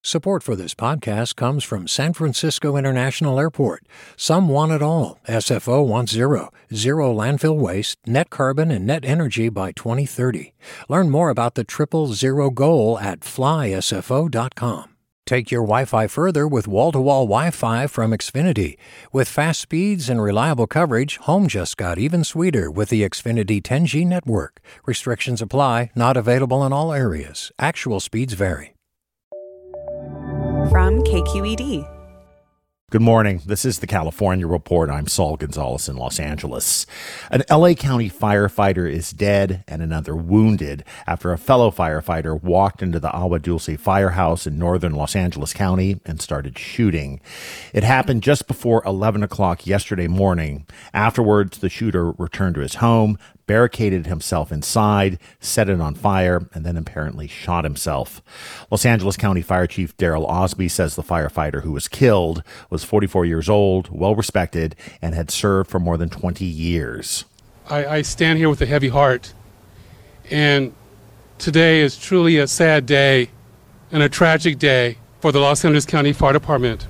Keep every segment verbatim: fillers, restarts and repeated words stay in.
Support for this podcast comes from San Francisco International Airport. Some want it all. S F O wants zero. Zero landfill waste, net carbon, and net energy by twenty thirty. Learn more about the triple zero goal at fly S F O dot com. Take your Wi-Fi further with wall-to-wall Wi-Fi from Xfinity. With fast speeds and reliable coverage, home just got even sweeter with the Xfinity ten G network. Restrictions apply, not available in all areas. Actual speeds vary. From K Q E D. Good morning. This is the California Report. I'm Saul Gonzalez in Los Angeles. An L A County firefighter is dead and another wounded after a fellow firefighter walked into the Agua Dulce firehouse in northern Los Angeles County and started shooting. It happened just before eleven o'clock yesterday morning. Afterwards, the shooter returned to his home, barricaded himself inside, set it on fire, and then apparently shot himself. Los Angeles County Fire Chief Daryl Osby says the firefighter who was killed was forty-four years old, well-respected, and had served for more than twenty years. I, I stand here with a heavy heart, and today is truly a sad day and a tragic day for the Los Angeles County Fire Department.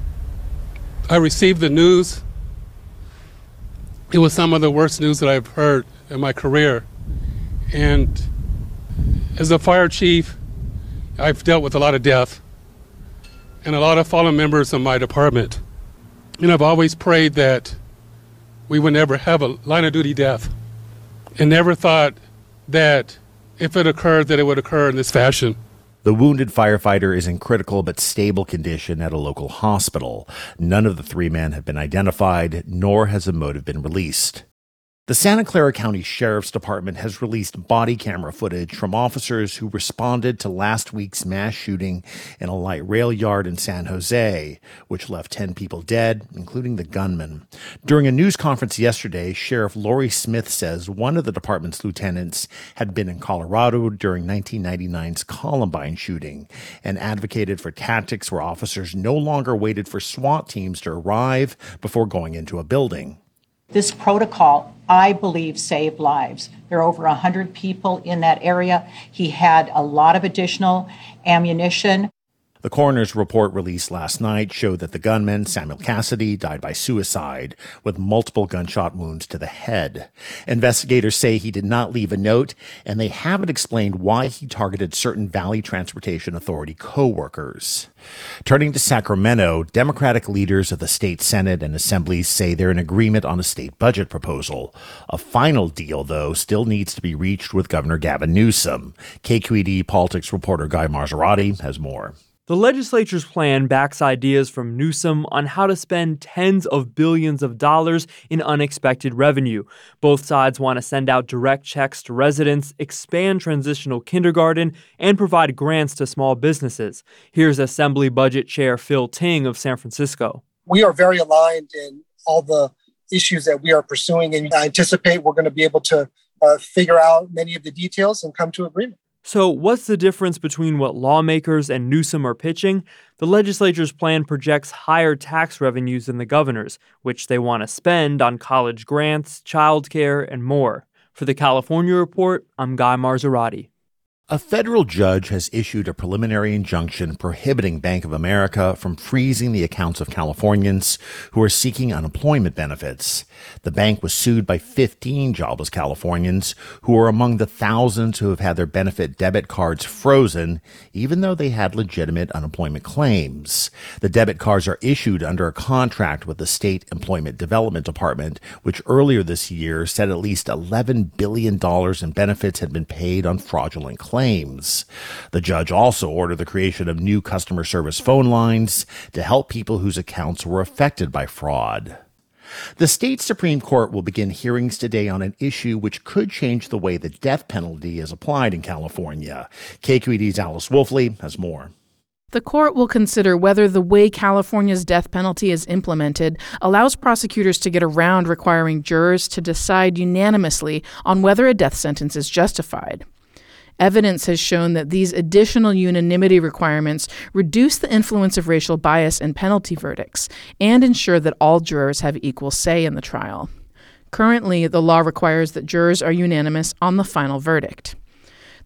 I received the news. It was some of the worst news that I've heard in my career. And as a fire chief, I've dealt with a lot of death and a lot of fallen members of my department. And I've always prayed that we would never have a line of duty death, and never thought that if it occurred, that it would occur in this fashion. The wounded firefighter is in critical but stable condition at a local hospital. None of the three men have been identified, nor has a motive been released. The Santa Clara County Sheriff's Department has released body camera footage from officers who responded to last week's mass shooting in a light rail yard in San Jose, which left ten people dead, including the gunman. During a news conference yesterday, Sheriff Lori Smith says one of the department's lieutenants had been in Colorado during nineteen ninety-nine's Columbine shooting and advocated for tactics where officers no longer waited for SWAT teams to arrive before going into a building. This protocol, I believe, saved lives. There are over one hundred people in that area. He had a lot of additional ammunition. The coroner's report released last night showed that the gunman, Samuel Cassidy, died by suicide with multiple gunshot wounds to the head. Investigators say he did not leave a note, and they haven't explained why he targeted certain Valley Transportation Authority co-workers. Turning to Sacramento, Democratic leaders of the state Senate and Assembly say they're in agreement on a state budget proposal. A final deal, though, still needs to be reached with Governor Gavin Newsom. K Q E D politics reporter Guy Marzorati has more. The legislature's plan backs ideas from Newsom on how to spend tens of billions of dollars in unexpected revenue. Both sides want to send out direct checks to residents, expand transitional kindergarten, and provide grants to small businesses. Here's Assembly Budget Chair Phil Ting of San Francisco. We are very aligned in all the issues that we are pursuing, and I anticipate we're going to be able to uh, figure out many of the details and come to agreement. So what's the difference between what lawmakers and Newsom are pitching? The legislature's plan projects higher tax revenues than the governor's, which they want to spend on college grants, childcare, and more. For the California Report, I'm Guy Marzorati. A federal judge has issued a preliminary injunction prohibiting Bank of America from freezing the accounts of Californians who are seeking unemployment benefits. The bank was sued by fifteen jobless Californians who are among the thousands who have had their benefit debit cards frozen, even though they had legitimate unemployment claims. The debit cards are issued under a contract with the State Employment Development Department, which earlier this year said at least eleven billion dollars in benefits had been paid on fraudulent claims. Claims. The judge also ordered the creation of new customer service phone lines to help people whose accounts were affected by fraud. The state Supreme Court will begin hearings today on an issue which could change the way the death penalty is applied in California. K Q E D's Alice Wolfley has more. The court will consider whether the way California's death penalty is implemented allows prosecutors to get around requiring jurors to decide unanimously on whether a death sentence is justified. Evidence has shown that these additional unanimity requirements reduce the influence of racial bias in penalty verdicts and ensure that all jurors have equal say in the trial. Currently, the law requires that jurors are unanimous on the final verdict.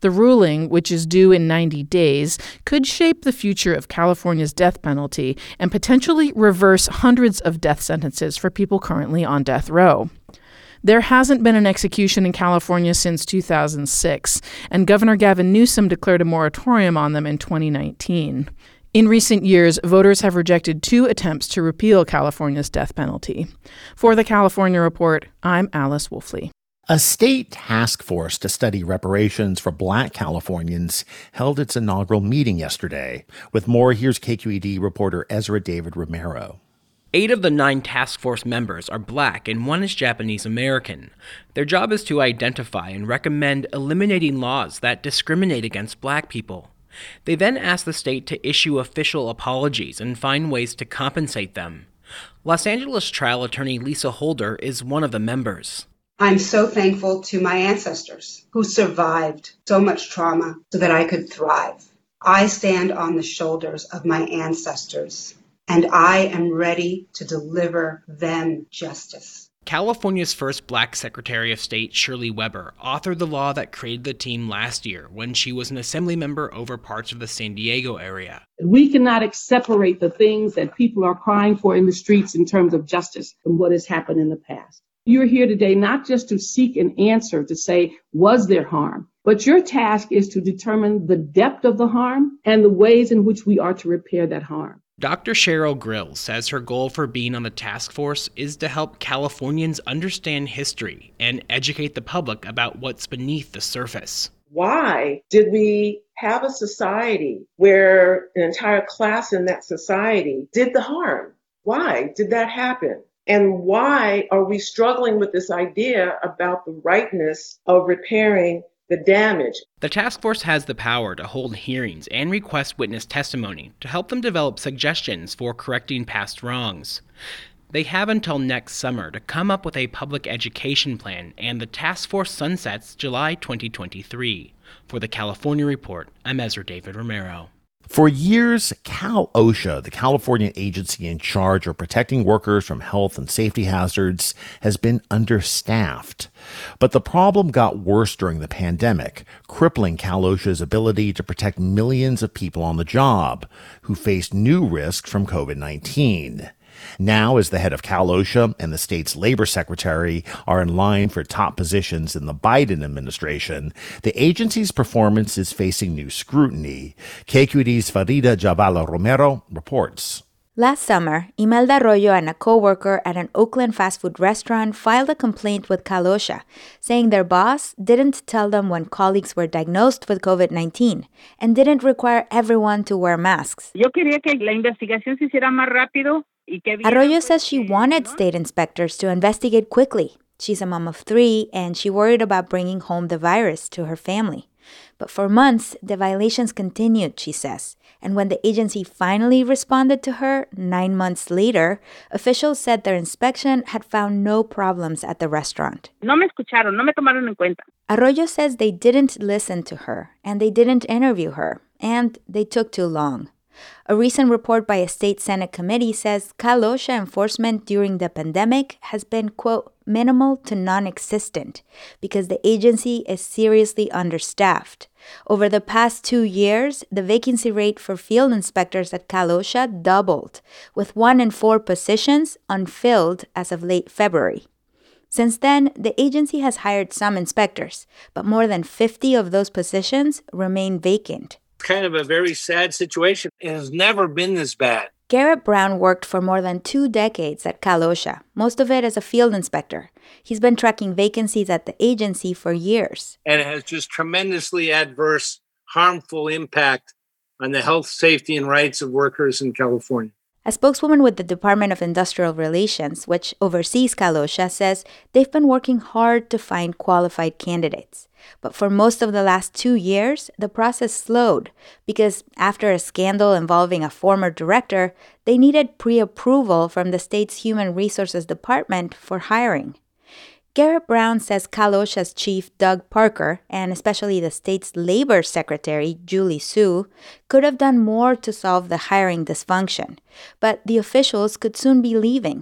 The ruling, which is due in ninety days, could shape the future of California's death penalty and potentially reverse hundreds of death sentences for people currently on death row. There hasn't been an execution in California since two thousand six, and Governor Gavin Newsom declared a moratorium on them in twenty nineteen. In recent years, voters have rejected two attempts to repeal California's death penalty. For the California Report, I'm Alice Wolfley. A state task force to study reparations for Black Californians held its inaugural meeting yesterday. With more, here's K Q E D reporter Ezra David Romero. Eight of the nine task force members are Black and one is Japanese American. Their job is to identify and recommend eliminating laws that discriminate against Black people. They then ask the state to issue official apologies and find ways to compensate them. Los Angeles trial attorney Lisa Holder is one of the members. I'm so thankful to my ancestors who survived so much trauma so that I could thrive. I stand on the shoulders of my ancestors, and I am ready to deliver them justice. California's first Black Secretary of State, Shirley Weber, authored the law that created the team last year when she was an assembly member over parts of the San Diego area. We cannot separate the things that people are crying for in the streets in terms of justice from what has happened in the past. You're here today not just to seek an answer to say, was there harm? But your task is to determine the depth of the harm and the ways in which we are to repair that harm. Doctor Cheryl Grill says her goal for being on the task force is to help Californians understand history and educate the public about what's beneath the surface. Why did we have a society where an entire class in that society did the harm? Why did that happen? And why are we struggling with this idea about the rightness of repairing the damage? The task force has the power to hold hearings and request witness testimony to help them develop suggestions for correcting past wrongs. They have until next summer to come up with a public education plan, and the task force sunsets July twenty twenty-three. For the California Report, I'm Ezra David Romero. For years, Cal OSHA, the California agency in charge of protecting workers from health and safety hazards, has been understaffed. But the problem got worse during the pandemic, crippling Cal OSHA's ability to protect millions of people on the job who faced new risks from covid nineteen. Now, as the head of Cal OSHA and the state's labor secretary are in line for top positions in the Biden administration, the agency's performance is facing new scrutiny. K Q E D's Farida Jabala Romero reports. Last summer, Imelda Arroyo and a co-worker at an Oakland fast food restaurant filed a complaint with Cal OSHA, saying their boss didn't tell them when colleagues were diagnosed with covid nineteen and didn't require everyone to wear masks. Yo quería que la investigación se hiciera más rápido. Arroyo says she wanted state inspectors to investigate quickly. She's a mom of three, and she worried about bringing home the virus to her family. But for months, the violations continued, she says. And when the agency finally responded to her, nine months later, officials said their inspection had found no problems at the restaurant. No me escucharon, no me tomaron en cuenta. Arroyo says they didn't listen to her, and they didn't interview her, and they took too long. A recent report by a state Senate committee says Cal OSHA enforcement during the pandemic has been, quote, minimal to non-existent because the agency is seriously understaffed. Over the past two years, the vacancy rate for field inspectors at Cal OSHA doubled, with one in four positions unfilled as of late February. Since then, the agency has hired some inspectors, but more than fifty of those positions remain vacant. Kind of a very sad situation. It has never been this bad. Garrett Brown worked for more than two decades at Cal OSHA, most of it as a field inspector. He's been tracking vacancies at the agency for years. And it has just tremendously adverse, harmful impact on the health, safety, and rights of workers in California. A spokeswoman with the Department of Industrial Relations, which oversees Cal OSHA, says they've been working hard to find qualified candidates. But for most of the last two years, the process slowed because after a scandal involving a former director, they needed pre-approval from the state's Human Resources Department for hiring. Garrett Brown says Cal OSHA's chief, Doug Parker, and especially the state's labor secretary, Julie Su, could have done more to solve the hiring dysfunction. But the officials could soon be leaving.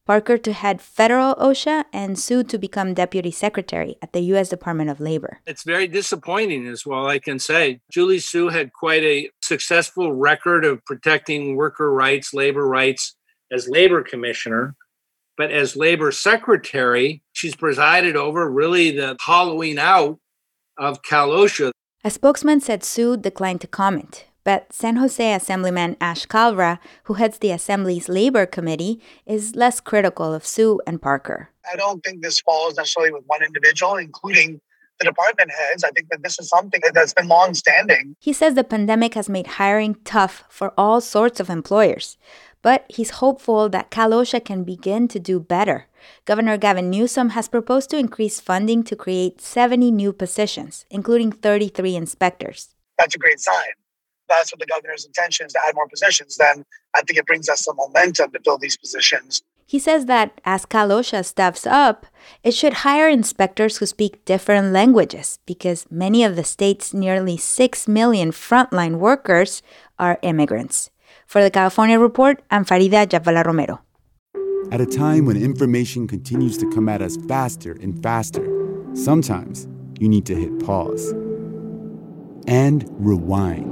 Parker to head federal OSHA, and Sue to become deputy secretary at the U S Department of Labor. It's very disappointing is all I can say. Julie Su had quite a successful record of protecting worker rights, labor rights as labor commissioner. But as labor secretary, she's presided over really the hollowing out of Cal OSHA. A spokesman said Sue declined to comment. But San Jose Assemblyman Ash Calvra, who heads the Assembly's Labor Committee, is less critical of Sue and Parker. I don't think this falls necessarily with one individual, including the department heads. I think that this is something that's been long-standing. He says the pandemic has made hiring tough for all sorts of employers. But he's hopeful that Cal OSHA can begin to do better. Governor Gavin Newsom has proposed to increase funding to create seventy new positions, including thirty-three inspectors. That's a great sign. That's what the governor's intention is, to add more positions. Then I think it brings us some momentum to fill these positions. He says that as Cal OSHA staffs up, it should hire inspectors who speak different languages because many of the state's nearly six million frontline workers are immigrants. For the California Report, I'm Farida Jhabvala Romero. At a time when information continues to come at us faster and faster, sometimes you need to hit pause and rewind.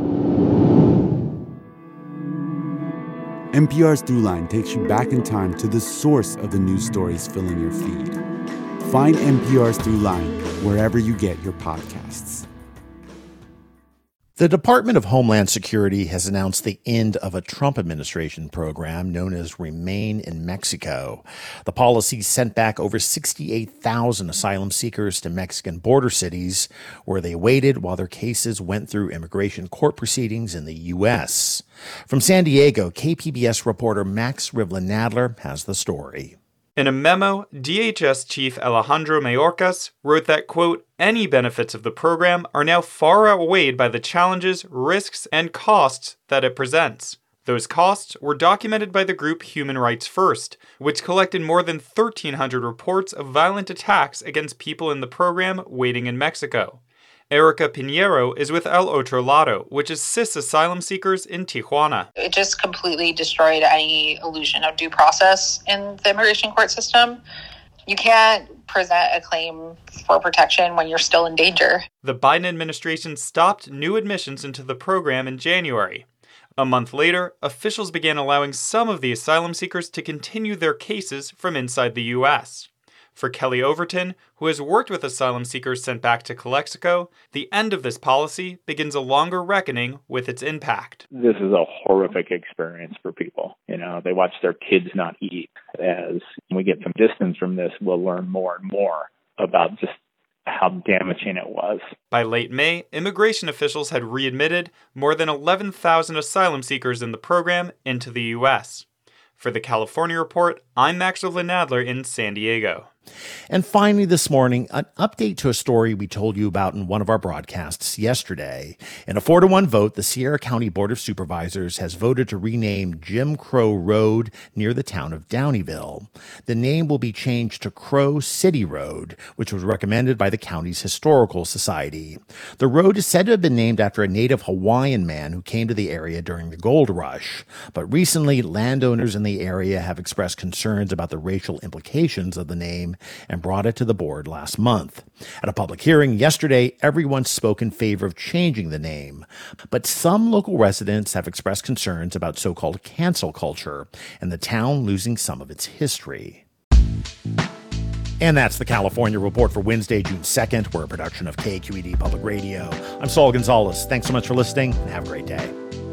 N P R's Throughline takes you back in time to the source of the news stories filling your feed. Find N P R's Throughline wherever you get your podcasts. The Department of Homeland Security has announced the end of a Trump administration program known as Remain in Mexico. The policy sent back over sixty-eight thousand asylum seekers to Mexican border cities where they waited while their cases went through immigration court proceedings in the U S. From San Diego, K P B S reporter Max Rivlin-Nadler has the story. In a memo, D H S Chief Alejandro Mayorkas wrote that, quote, any benefits of the program are now far outweighed by the challenges, risks, and costs that it presents. Those costs were documented by the group Human Rights First, which collected more than thirteen hundred reports of violent attacks against people in the program waiting in Mexico. Erica Pinheiro is with El Otro Lado, which assists asylum seekers in Tijuana. It just completely destroyed any illusion of due process in the immigration court system. You can't present a claim for protection when you're still in danger. The Biden administration stopped new admissions into the program in January. A month later, officials began allowing some of the asylum seekers to continue their cases from inside the U S. For Kelly Overton, who has worked with asylum seekers sent back to Calexico, the end of this policy begins a longer reckoning with its impact. This is a horrific experience for people. You know, they watch their kids not eat. As we get some distance from this, we'll learn more and more about just how damaging it was. By late May, immigration officials had readmitted more than eleven thousand asylum seekers in the program into the U S. For the California Report, I'm Max Rivlin-Nadler in San Diego. And finally this morning, an update to a story we told you about in one of our broadcasts yesterday. In a four to one vote, the Sierra County Board of Supervisors has voted to rename Jim Crow Road near the town of Downeyville. The name will be changed to Crow City Road, which was recommended by the county's Historical Society. The road is said to have been named after a native Hawaiian man who came to the area during the gold rush. But recently, landowners in the area have expressed concerns about the racial implications of the name and brought it to the board last month. At a public hearing yesterday, everyone spoke in favor of changing the name. But some local residents have expressed concerns about so-called cancel culture and the town losing some of its history. And that's the California Report for Wednesday, June second. We're a production of K Q E D Public Radio. I'm Saul Gonzalez. Thanks so much for listening and have a great day.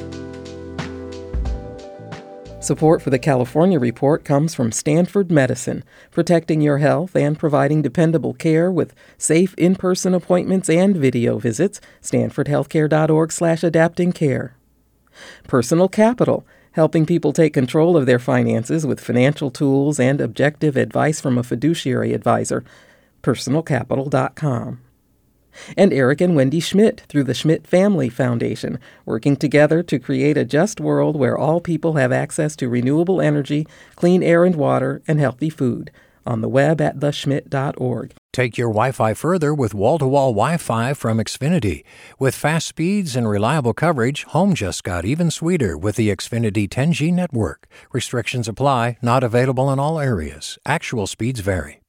Support for the California Report comes from Stanford Medicine, protecting your health and providing dependable care with safe in-person appointments and video visits. stanford healthcare dot org slash adapting care. Personal Capital, helping people take control of their finances with financial tools and objective advice from a fiduciary advisor. personal capital dot com. And Eric and Wendy Schmidt through the Schmidt Family Foundation, working together to create a just world where all people have access to renewable energy, clean air and water, and healthy food. On the web at the schmidt dot org. Take your Wi-Fi further with wall-to-wall Wi-Fi from Xfinity. With fast speeds and reliable coverage, home just got even sweeter with the Xfinity ten G network. Restrictions apply, not available in all areas. Actual speeds vary.